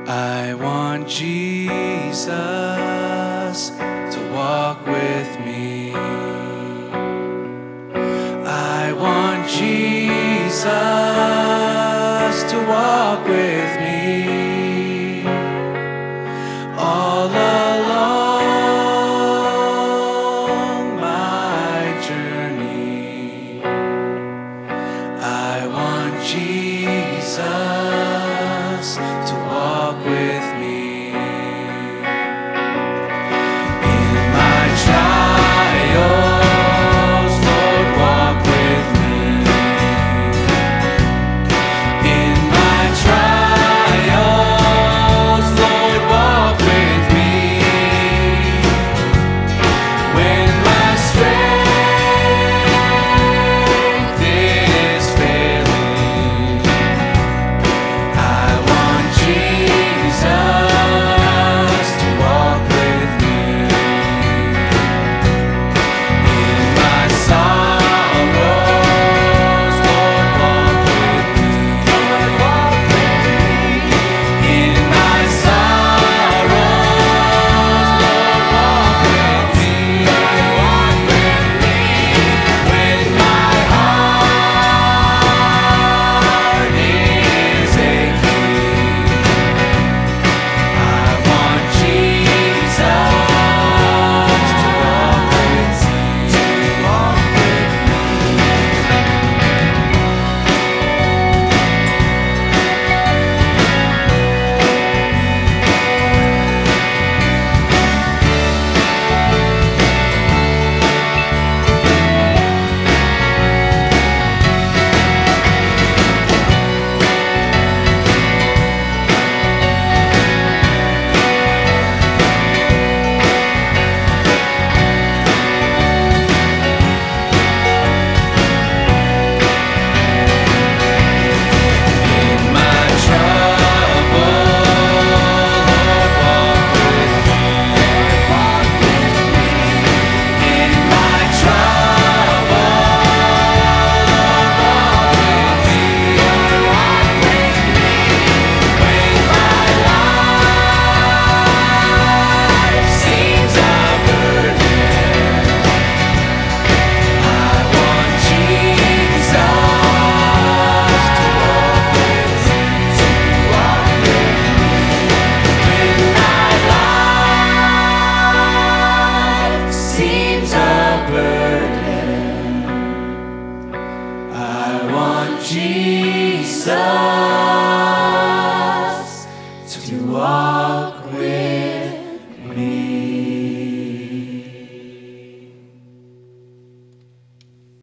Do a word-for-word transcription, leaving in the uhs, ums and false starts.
I want Jesus to walk with me. I want Jesus to walk with me all along my journey. I want Jesus to walk with me. In my trials, Lord, walk with me. In my trials, Lord, walk with me. When my strength is failing, I want Jesus to walk with me. In my sorrows, Lord, walk with me. Lord, walk with me. In my sorrows, Lord, walk with me. Lord, walk with me. When my heart is aching, I want Jesus to walk with me. To walk with me. In my trouble, Lord, walk with me. Walk with me. In my trouble, Lord, walk with me. Walk with me. When my life seems a burden, I want Jesus to walk with me. To walk with me. When my life seems a burden, I want Jesus